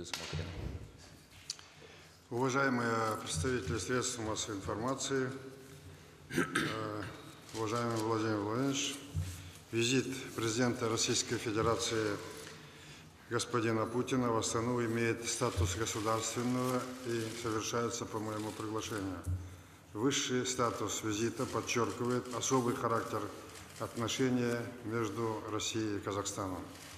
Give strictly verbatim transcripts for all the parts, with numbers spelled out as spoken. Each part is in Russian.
предусмотрены. Уважаемые представители средств массовой информации, уважаемый Владимир Владимирович, визит президента Российской Федерации господина Путина в Астану имеет статус государственного и совершается по моему приглашению. Высший статус визита подчеркивает особый характер отношений между Россией и Казахстаном.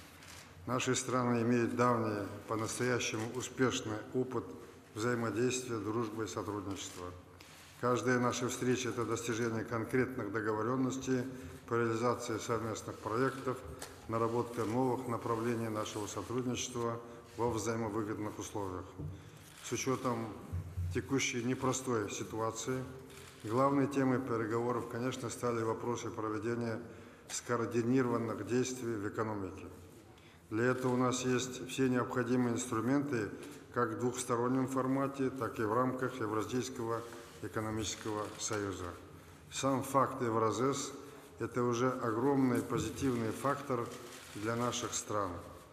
Наши страны имеют давний, по-настоящему успешный опыт взаимодействия, дружбы и сотрудничества. Каждая наша встреча – это достижение конкретных договоренностей по реализации совместных проектов, наработка новых направлений нашего сотрудничества во взаимовыгодных условиях. С учетом текущей непростой ситуации, главной темой переговоров, конечно, стали вопросы проведения скоординированных действий в экономике. Для этого у нас есть все необходимые инструменты как в двухстороннем формате, так и в рамках Евразийского экономического союза. Сам факт Евразес – это уже огромный позитивный фактор для наших стран.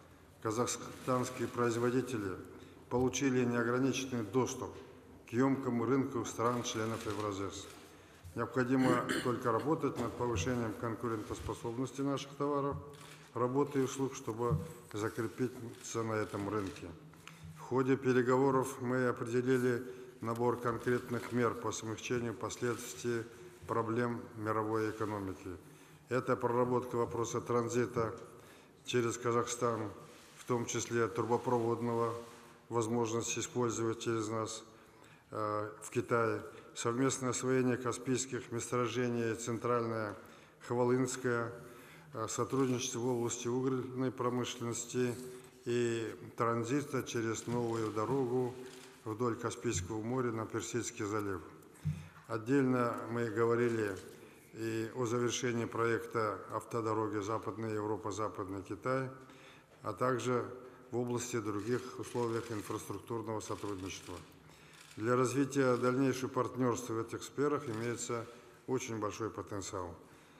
Казахстанские производители получили неограниченный доступ к емкому рынку стран-членов Евразес. Необходимо только работать над повышением конкурентоспособности наших товаров, работы и услуг, чтобы закрепиться на этом рынке. В ходе переговоров мы определили набор конкретных мер по смягчению последствий проблем мировой экономики. Это проработка вопроса транзита через Казахстан, в том числе трубопроводного, возможности использовать через нас э, в Китае, совместное освоение каспийских месторождений Центральное Хвалынское, э, сотрудничество в области угольной промышленности и транзита через новую дорогу вдоль Каспийского моря на Персидский залив. Отдельно мы говорили и о завершении проекта автодороги Западная Европа, Западный Китай, а также в области других условиях инфраструктурного сотрудничества. Для развития дальнейшего партнерства в этих сферах имеется очень большой потенциал.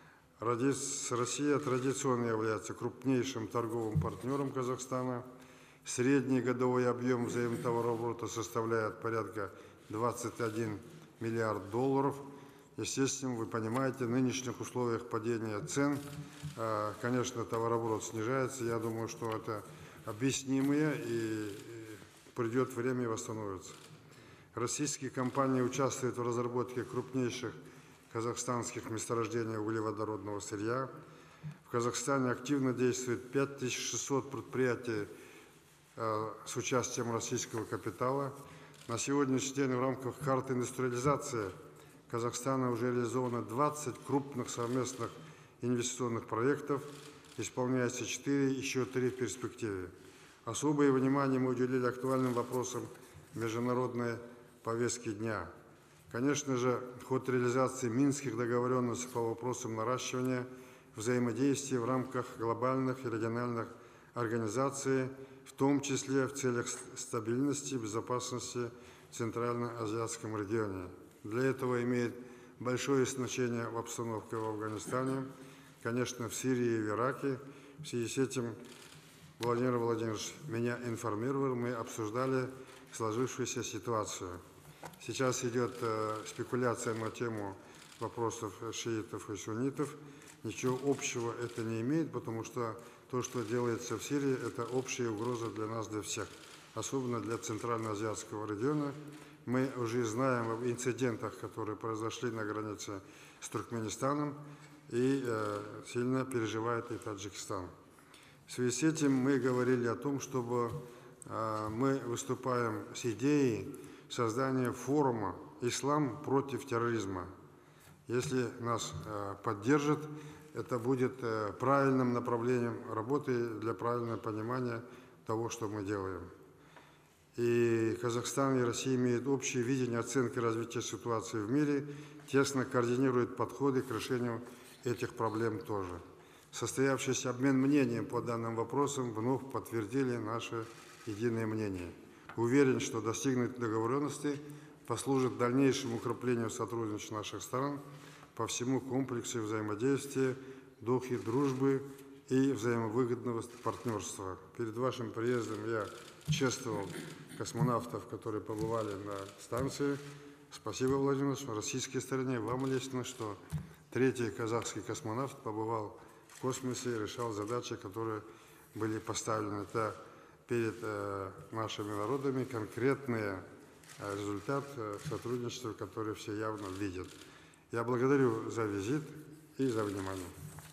Россия традиционно является крупнейшим торговым партнером Казахстана. Средний годовой объем взаимотоварооборота составляет порядка двадцать один миллиард долларов. Естественно, вы понимаете, в нынешних условиях падения цен, конечно, товарооборот снижается. Я думаю, что это объяснимое и придет время и восстановится. Российские компании участвуют в разработке крупнейших казахстанских месторождений углеводородного сырья. В Казахстане активно действует пять тысяч шестьсот предприятий с участием российского капитала. На сегодняшний день в рамках карты индустриализации Казахстана уже реализовано двадцать крупных совместных инвестиционных проектов, исполняется четыре, еще три в перспективе. Особое внимание мы уделили актуальным вопросам международной повестки дня. Конечно же, ход реализации минских договоренностей по вопросам наращивания взаимодействия в рамках глобальных и региональных организаций, в том числе в целях стабильности и безопасности в Центральноазиатском регионе. Для этого имеет большое значение в обстановке в Афганистане, конечно, в Сирии и в Ираке. В связи с этим Владимир Владимирович меня информировал, мы обсуждали сложившуюся ситуацию. Сейчас идет э, спекуляция на тему вопросов шиитов и суннитов. Ничего общего это не имеет, потому что то, что делается в Сирии, это общая угроза для нас, для всех, особенно для Центральноазиатского региона. Мы уже знаем об инцидентах, которые произошли на границе с Туркменистаном, и э, сильно переживает и Таджикистан. В связи с этим мы говорили о том, чтобы э, мы выступаем с идеей создания форума «Ислам против терроризма». Если нас э, поддержат, это будет э, правильным направлением работы для правильного понимания того, что мы делаем. И Казахстан и Россия имеют общее видение оценки развития ситуации в мире, тесно координируют подходы к решению этих проблем тоже. Состоявшийся обмен мнением по данным вопросам вновь подтвердили наше единое мнение. Уверен, что достигнутые договоренности послужит дальнейшему укреплению сотрудничества наших стран по всему комплексу взаимодействия, духе дружбы и взаимовыгодного партнерства. Перед вашим приездом я чествовал космонавтов, которые побывали на станции. Спасибо, Владимир Владимирович, российской стороне. Вам лично, что третий казахский космонавт побывал в космосе и решал задачи, которые были поставлены. Это перед э, нашими народами конкретный э, результат э, сотрудничества, который все явно видят. Я благодарю за визит и за внимание.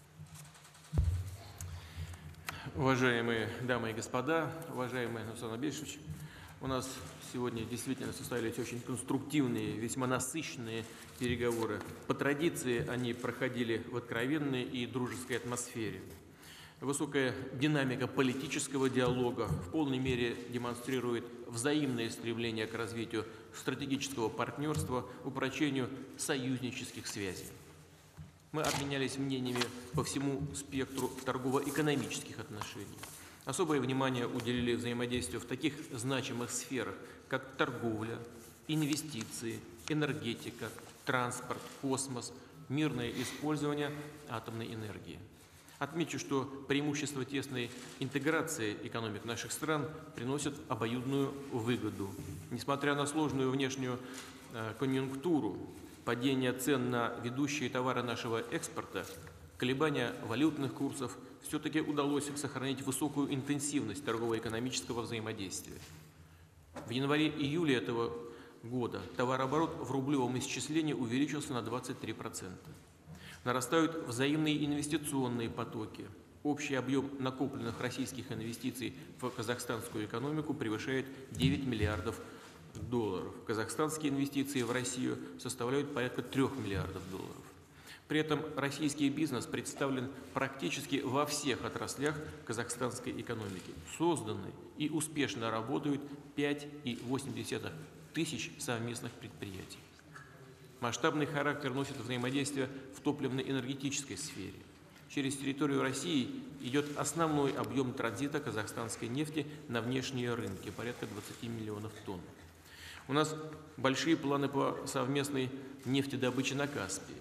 Уважаемые дамы и господа, уважаемый Нурсултан Абишевич, у нас сегодня действительно состоялись очень конструктивные, весьма насыщенные переговоры. По традиции они проходили в откровенной и дружеской атмосфере. Высокая динамика политического диалога в полной мере демонстрирует взаимное стремление к развитию стратегического партнерства, упрочению союзнических связей. Мы обменялись мнениями по всему спектру торгово-экономических отношений. Особое внимание уделили взаимодействию в таких значимых сферах, как торговля, инвестиции, энергетика, транспорт, космос, мирное использование атомной энергии. Отмечу, что преимущество тесной интеграции экономик наших стран приносят обоюдную выгоду. Несмотря на сложную внешнюю э, конъюнктуру, падение цен на ведущие товары нашего экспорта, колебания валютных курсов, все-таки удалось сохранить высокую интенсивность торгово-экономического взаимодействия. В январе-июле этого года товарооборот в рублевом исчислении увеличился на двадцать три процента. Нарастают взаимные инвестиционные потоки. Общий объем накопленных российских инвестиций в казахстанскую экономику превышает девять миллиардов долларов. Казахстанские инвестиции в Россию составляют порядка трёх миллиардов долларов. При этом российский бизнес представлен практически во всех отраслях казахстанской экономики. Созданы и успешно работают пять и восемь десятых тысяч совместных предприятий. Масштабный характер носит взаимодействие в топливно-энергетической сфере. Через территорию России идет основной объем транзита казахстанской нефти на внешние рынки, порядка двадцати миллионов тонн. У нас большие планы по совместной нефтедобыче на Каспии.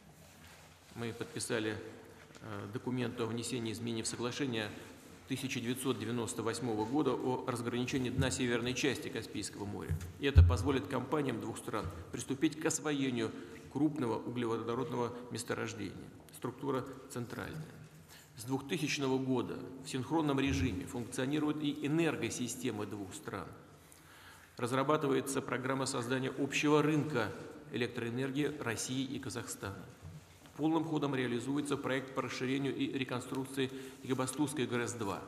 Мы подписали документ о внесении изменений в соглашение тысяча девятьсот девяносто восьмого года о разграничении дна северной части Каспийского моря. И это позволит компаниям двух стран приступить к освоению крупного углеводородного месторождения. Структура центральная. С двухтысячного года в синхронном режиме функционирует и энергосистема двух стран. Разрабатывается программа создания общего рынка электроэнергии России и Казахстана. Полным ходом реализуется проект по расширению и реконструкции Екабастузской ГРЭС два.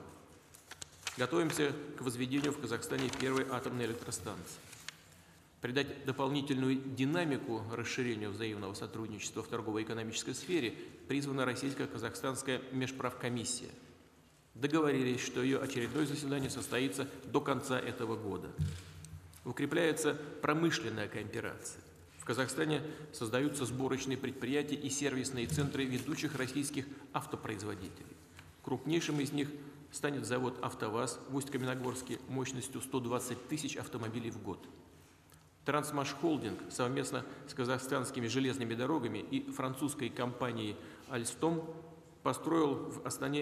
Готовимся к возведению в Казахстане первой атомной электростанции. Придать дополнительную динамику расширению взаимного сотрудничества в торгово-экономической сфере призвана Российско-Казахстанская межправкомиссия. Договорились, что ее очередное заседание состоится до конца этого года. Укрепляется промышленная кооперация. В Казахстане создаются сборочные предприятия и сервисные центры ведущих российских автопроизводителей. Крупнейшим из них станет завод «АвтоВАЗ» в Усть-Каменогорске мощностью сто двадцать тысяч автомобилей в год. Трансмаш-холдинг совместно с казахстанскими железными дорогами и французской компанией «Альстом» построил в Астане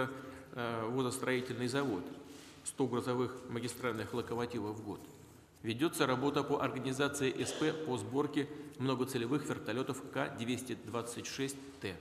электровозостроительный завод, сто грузовых магистральных локомотивов в год. Ведется работа по организации СП по сборке многоцелевых вертолетов К двести двадцать шесть Т.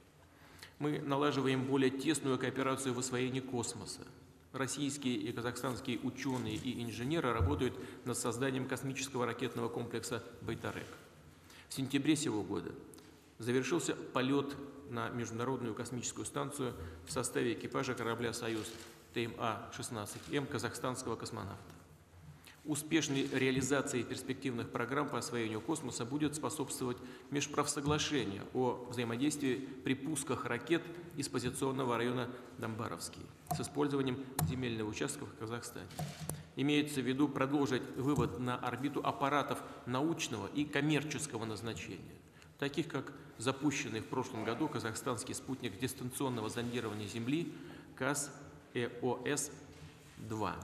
Мы налаживаем более тесную кооперацию в освоении космоса. Российские и казахстанские ученые и инженеры работают над созданием космического ракетного комплекса «Байтарек». В сентябре сего года завершился полет на Международную космическую станцию в составе экипажа корабля «Союз» Т М А шестнадцать М казахстанского космонавта. Успешной реализации перспективных программ по освоению космоса будет способствовать межправсоглашение о взаимодействии при пусках ракет из позиционного района Домбаровский с использованием земельного участка в Казахстане. Имеется в виду продолжить вывод на орбиту аппаратов научного и коммерческого назначения, таких как запущенный в прошлом году казахстанский спутник дистанционного зондирования Земли КАЗ Э О С два.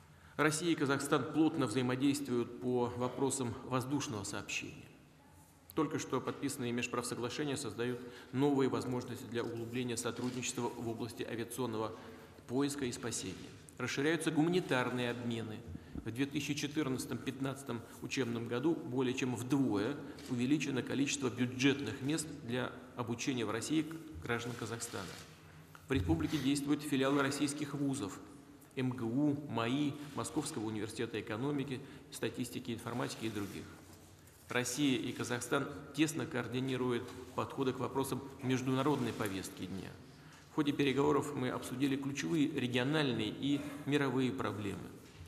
Россия и Казахстан плотно взаимодействуют по вопросам воздушного сообщения. Только что подписанные межправсоглашения создают новые возможности для углубления сотрудничества в области авиационного поиска и спасения. Расширяются гуманитарные обмены. В две тысячи четырнадцатом — две тысячи пятнадцатом учебном году более чем вдвое увеличено количество бюджетных мест для обучения в России граждан Казахстана. В республике действуют филиалы российских вузов эм гэ у, МАИ, Московского университета экономики, статистики, информатики и других. Россия и Казахстан тесно координируют подходы к вопросам международной повестки дня. В ходе переговоров мы обсудили ключевые региональные и мировые проблемы.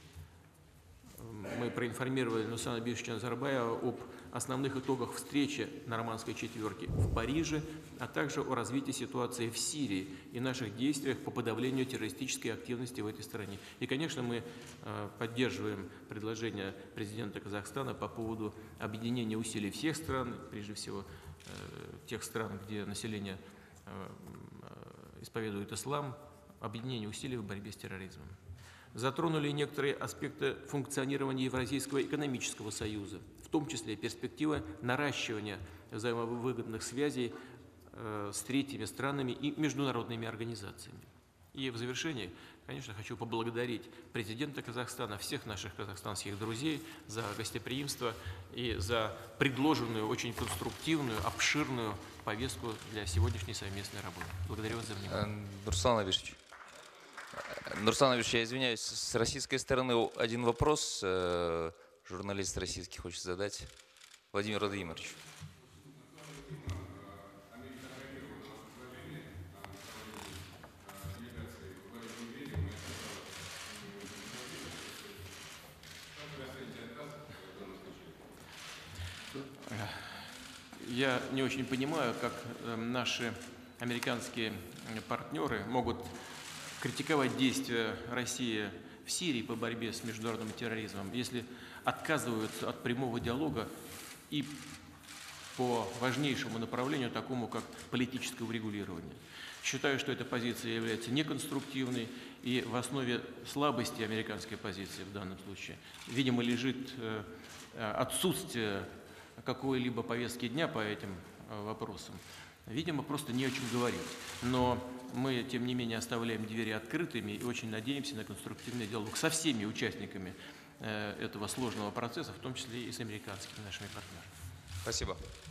Мы проинформировали Нурсултана Абишевича Назарбаева об основных итогах встречи Нормандской четверки в Париже, а также о развитии ситуации в Сирии и наших действиях по подавлению террористической активности в этой стране. И, конечно, мы поддерживаем предложение президента Казахстана по поводу объединения усилий всех стран, прежде всего тех стран, где население исповедует ислам, объединение усилий в борьбе с терроризмом. Затронули некоторые аспекты функционирования Евразийского экономического союза, в том числе перспективы наращивания взаимовыгодных связей э, с третьими странами и международными организациями. И в завершении, конечно, хочу поблагодарить президента Казахстана, всех наших казахстанских друзей за гостеприимство и за предложенную очень конструктивную, обширную повестку для сегодняшней совместной работы. Благодарю вас за внимание. Нурсултан Абишевич. Нурсултан Абишевич, я извиняюсь, с российской стороны один вопрос э, журналист российский хочет задать. Владимир Владимирович. Я не очень понимаю, как наши американские партнеры могут критиковать действия России в Сирии по борьбе с международным терроризмом, если отказываются от прямого диалога и по важнейшему направлению, такому как политическое урегулирование. Считаю, что эта позиция является неконструктивной, и в основе слабости американской позиции в данном случае, видимо, лежит отсутствие какой-либо повестки дня по этим вопросам. Видимо, просто не о чем говорить. Но мы, тем не менее, оставляем двери открытыми и очень надеемся на конструктивный диалог со всеми участниками этого сложного процесса, в том числе и с американскими нашими партнерами. Спасибо.